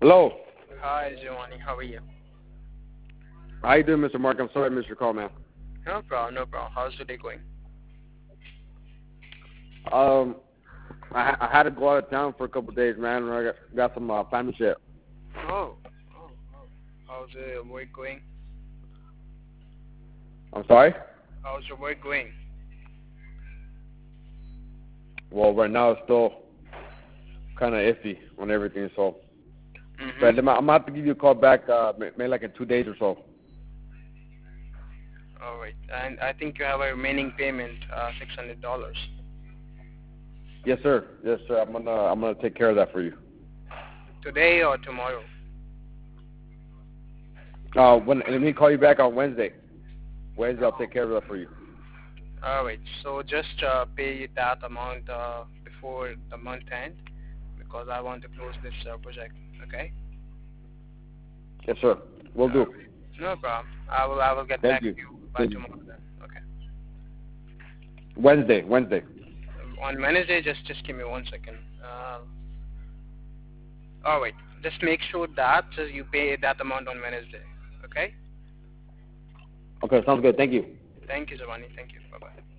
Hello. Hi, Giovanni. How are you? How you doing, Mr. Mark? I'm sorry I missed your call, man. No problem, no problem. How's the day going? Um, I had to go out of town for a couple of days, man. I got some family shit. Oh. How's the work going? I'm sorry? How's your work going? Well, right now it's still kind of iffy on everything, so. But Mm-hmm. I'm going to have to give you a call back maybe like in 2 days or so. All right. And I think you have a remaining payment, $600. Yes, sir. Yes, sir. I'm gonna take care of that for you. Today or tomorrow? Let me call you back on Wednesday. Wednesday, I'll take care of that for you. All right. So just pay that amount before the month end because I want to close this project. Okay? Yes, sir. Will All do. right. No problem. I will get Thank back to you. you by tomorrow then. Okay. Wednesday. On Wednesday, just give me 1 second. All right. Just make sure that you pay that amount on Wednesday. Okay? Okay, sounds good. Thank you. Thank you, Giovanni. Thank you. Bye-bye.